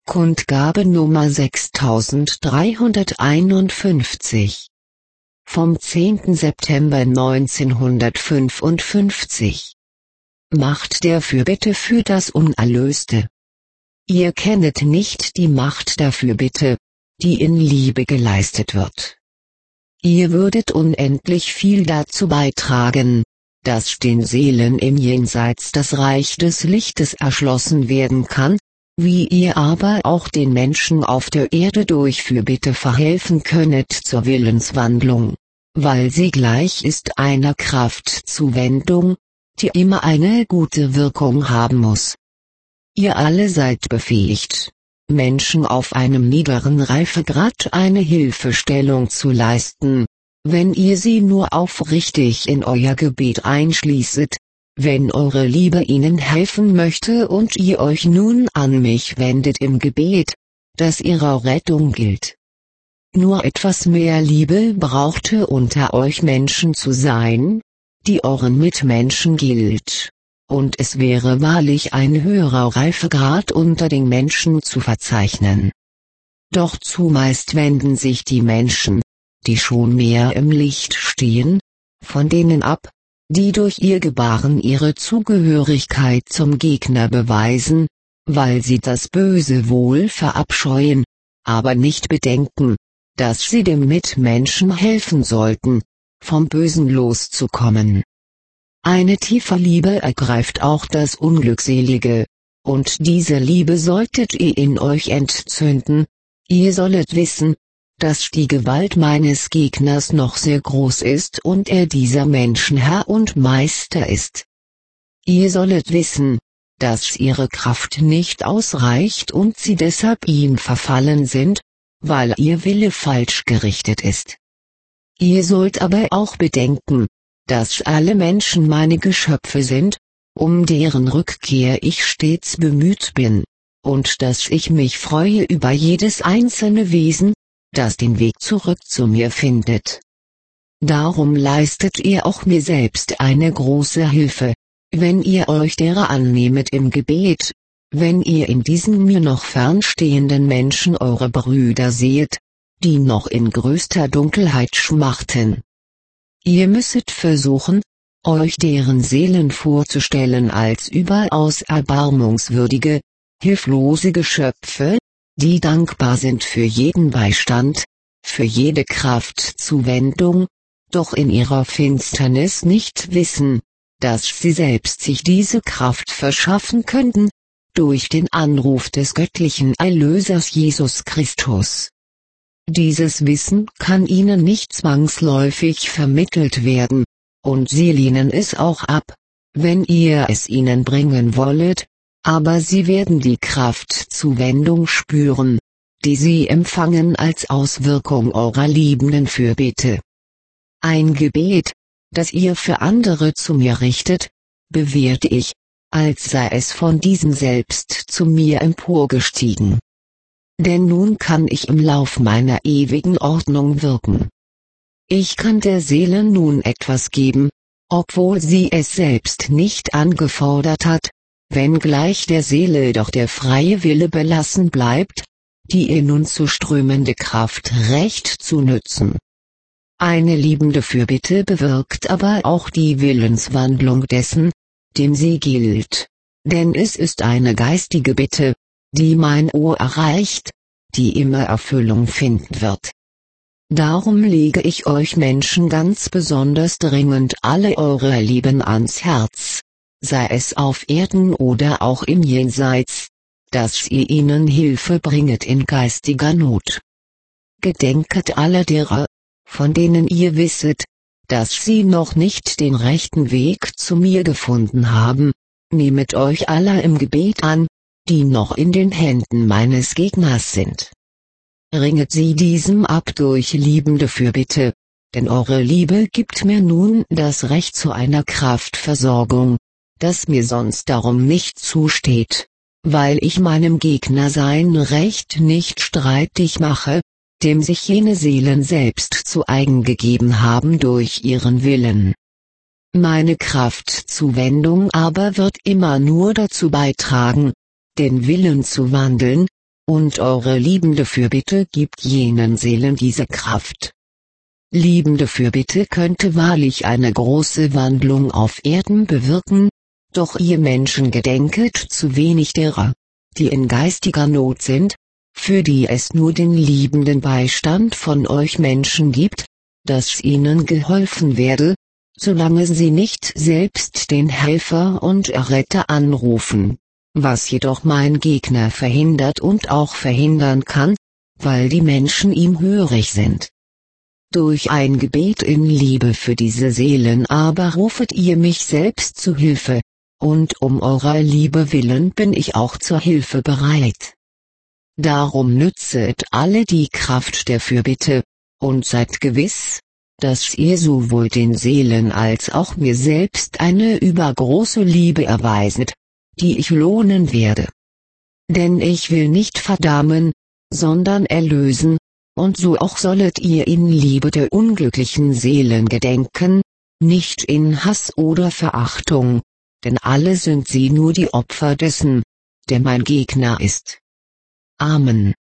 Kundgabe Nummer 6351. Vom 10. September 1955. Macht der Fürbitte für das Unerlöste. Ihr kennet nicht die Macht der Fürbitte, die in Liebe geleistet wird. Ihr würdet unendlich viel dazu beitragen, dass den Seelen im Jenseits das Reich des Lichtes erschlossen werden kann, wie ihr aber auch den Menschen auf der Erde durch Fürbitte verhelfen könnet zur Willenswandlung, weil sie gleich ist einer Kraftzuwendung, die immer eine gute Wirkung haben muss. Ihr alle seid befähigt, Menschen auf einem niederen Reifegrad eine Hilfestellung zu leisten, wenn ihr sie nur aufrichtig in euer Gebet einschließet, wenn eure Liebe ihnen helfen möchte und ihr euch nun an mich wendet im Gebet, das ihrer Rettung gilt. Nur etwas mehr Liebe brauchte unter euch Menschen zu sein, die euren Mitmenschen gilt, und es wäre wahrlich ein höherer Reifegrad unter den Menschen zu verzeichnen. Doch zumeist wenden sich die Menschen, die schon mehr im Licht stehen, von denen ab, die durch ihr Gebaren ihre Zugehörigkeit zum Gegner beweisen, weil sie das Böse wohl verabscheuen, aber nicht bedenken, dass sie dem Mitmenschen helfen sollten, vom Bösen loszukommen. Eine tiefe Liebe ergreift auch das Unglückselige, und diese Liebe solltet ihr in euch entzünden. Ihr sollet wissen, dass die Gewalt meines Gegners noch sehr groß ist und er dieser Menschenherr und Meister ist. Ihr sollet wissen, dass ihre Kraft nicht ausreicht und sie deshalb ihm verfallen sind, weil ihr Wille falsch gerichtet ist. Ihr sollt aber auch bedenken, dass alle Menschen meine Geschöpfe sind, um deren Rückkehr ich stets bemüht bin, und dass ich mich freue über jedes einzelne Wesen, das den Weg zurück zu mir findet. Darum leistet ihr auch mir selbst eine große Hilfe, wenn ihr euch derer annehmet im Gebet, wenn ihr in diesen mir noch fernstehenden Menschen eure Brüder seht, die noch in größter Dunkelheit schmachten. Ihr müsset versuchen, euch deren Seelen vorzustellen als überaus erbarmungswürdige, hilflose Geschöpfe, die dankbar sind für jeden Beistand, für jede Kraftzuwendung, doch in ihrer Finsternis nicht wissen, dass sie selbst sich diese Kraft verschaffen könnten, durch den Anruf des göttlichen Erlösers Jesus Christus. Dieses Wissen kann ihnen nicht zwangsläufig vermittelt werden, und sie lehnen es auch ab, wenn ihr es ihnen bringen wollet, aber sie werden die Kraftzuwendung spüren, die sie empfangen als Auswirkung eurer liebenden Fürbitte. Ein Gebet, das ihr für andere zu mir richtet, bewerte ich, als sei es von diesen selbst zu mir emporgestiegen. Denn nun kann ich im Lauf meiner ewigen Ordnung wirken. Ich kann der Seele nun etwas geben, obwohl sie es selbst nicht angefordert hat, wenngleich der Seele doch der freie Wille belassen bleibt, die ihr nun zu strömende Kraft recht zu nützen. Eine liebende Fürbitte bewirkt aber auch die Willenswandlung dessen, dem sie gilt, denn es ist eine geistige Bitte, die mein Ohr erreicht, die immer Erfüllung finden wird. Darum lege ich euch Menschen ganz besonders dringend alle eure Lieben ans Herz, sei es auf Erden oder auch im Jenseits, dass ihr ihnen Hilfe bringet in geistiger Not. Gedenket aller derer, von denen ihr wisset, dass sie noch nicht den rechten Weg zu mir gefunden haben, nehmet euch aller im Gebet an, die noch in den Händen meines Gegners sind. Ringet sie diesem ab durch liebende Fürbitte, denn eure Liebe gibt mir nun das Recht zu einer Kraftversorgung, das mir sonst darum nicht zusteht, weil ich meinem Gegner sein Recht nicht streitig mache, dem sich jene Seelen selbst zu eigen gegeben haben durch ihren Willen. Meine Kraftzuwendung aber wird immer nur dazu beitragen, den Willen zu wandeln, und eure liebende Fürbitte gibt jenen Seelen diese Kraft. Liebende Fürbitte könnte wahrlich eine große Wandlung auf Erden bewirken, doch ihr Menschen gedenket zu wenig derer, die in geistiger Not sind, für die es nur den liebenden Beistand von euch Menschen gibt, dass ihnen geholfen werde, solange sie nicht selbst den Helfer und Erretter anrufen, was jedoch mein Gegner verhindert und auch verhindern kann, weil die Menschen ihm hörig sind. Durch ein Gebet in Liebe für diese Seelen aber rufet ihr mich selbst zu Hilfe, und um eurer Liebe willen bin ich auch zur Hilfe bereit. Darum nützet alle die Kraft der Fürbitte, und seid gewiss, dass ihr sowohl den Seelen als auch mir selbst eine übergroße Liebe erweiset, die ich lohnen werde. Denn ich will nicht verdammen, sondern erlösen, und so auch sollet ihr in Liebe der unglücklichen Seelen gedenken, nicht in Hass oder Verachtung, denn alle sind sie nur die Opfer dessen, der mein Gegner ist. Amen.